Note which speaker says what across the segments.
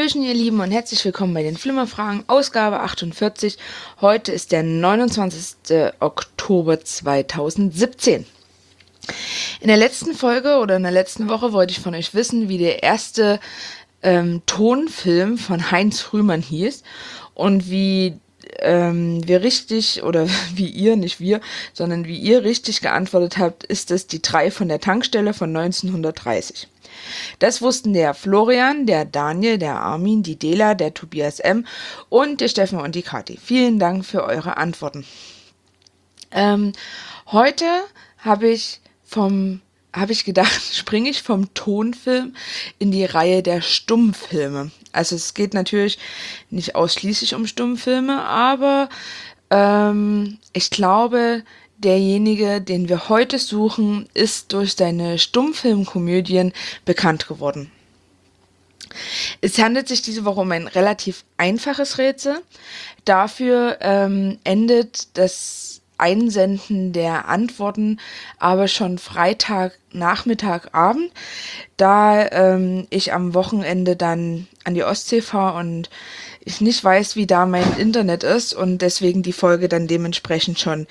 Speaker 1: Hallöchen, ihr Lieben, und herzlich willkommen bei den Flimmerfragen, Ausgabe 48. Heute ist der 29. Oktober 2017. In der letzten Folge oder in der letzten Woche wollte ich von euch wissen, wie der erste Tonfilm von Heinz Rühmann hieß und wie wir richtig, oder wie ihr, nicht wir, sondern wie ihr richtig geantwortet habt, ist es die 3 von der Tankstelle von 1930. Das wussten der Florian, der Daniel, der Armin, die Dela, der Tobias M. und der Steffen und die Kathi. Vielen Dank für eure Antworten. Heute habe ich gedacht, springe ich vom Tonfilm in die Reihe der Stummfilme. Also es geht natürlich nicht ausschließlich um Stummfilme, aber ich glaube, derjenige, den wir heute suchen, ist durch seine Stummfilmkomödien bekannt geworden. Es handelt sich diese Woche um ein relativ einfaches Rätsel. Dafür endet das Einsenden der Antworten aber schon Freitagnachmittag, Abend, da ich am Wochenende dann an die Ostsee fahre und ich nicht weiß, wie da mein Internet ist und deswegen die Folge dann dementsprechend schon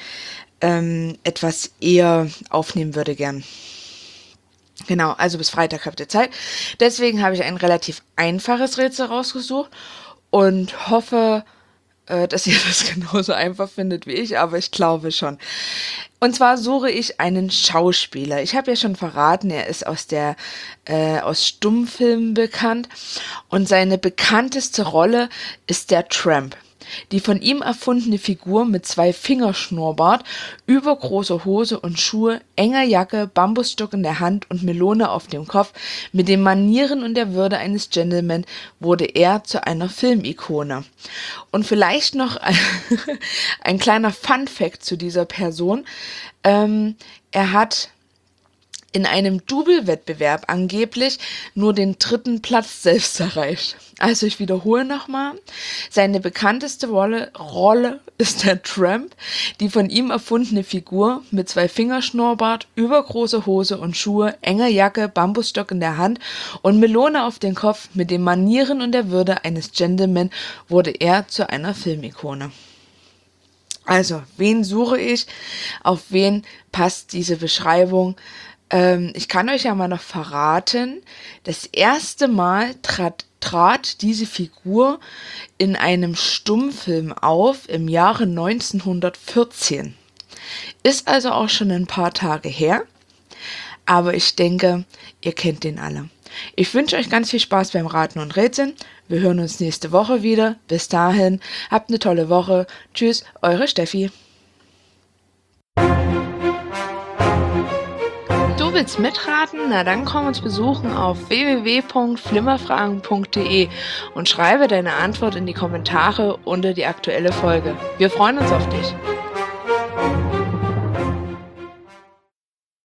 Speaker 1: etwas eher aufnehmen würde gern. Genau, also bis Freitag habt ihr Zeit. Deswegen habe ich ein relativ einfaches Rätsel rausgesucht und hoffe, dass ihr das genauso einfach findet wie ich, aber ich glaube schon. Und zwar suche ich einen Schauspieler. Ich habe ja schon verraten, er ist aus Stummfilmen bekannt und seine bekannteste Rolle ist der Tramp. Die von ihm erfundene Figur mit 2 Fingerschnurrbart, übergroßer Hose und Schuhe, enger Jacke, Bambusstock in der Hand und Melone auf dem Kopf, mit den Manieren und der Würde eines Gentleman wurde er zu einer Filmikone. Und vielleicht noch ein kleiner Fun-Fact zu dieser Person. Er hat in einem Double-Wettbewerb angeblich nur den 3. Platz selbst erreicht. Also ich wiederhole nochmal. Seine bekannteste Rolle ist der Tramp, die von ihm erfundene Figur mit 2 Fingerschnurrbart, übergroße Hose und Schuhe, enger Jacke, Bambusstock in der Hand und Melone auf dem Kopf. Mit den Manieren und der Würde eines Gentleman wurde er zu einer Filmikone. Also, wen suche ich? Auf wen passt diese Beschreibung? Ich kann euch ja mal noch verraten, das erste Mal trat diese Figur in einem Stummfilm auf im Jahre 1914. Ist also auch schon ein paar Tage her, aber ich denke, ihr kennt den alle. Ich wünsche euch ganz viel Spaß beim Raten und Rätseln. Wir hören uns nächste Woche wieder. Bis dahin, habt eine tolle Woche. Tschüss, eure Steffi. Du willst mitraten? Na dann komm uns besuchen auf www.flimmerfragen.de und schreibe deine Antwort in die Kommentare unter die aktuelle Folge. Wir freuen uns auf dich.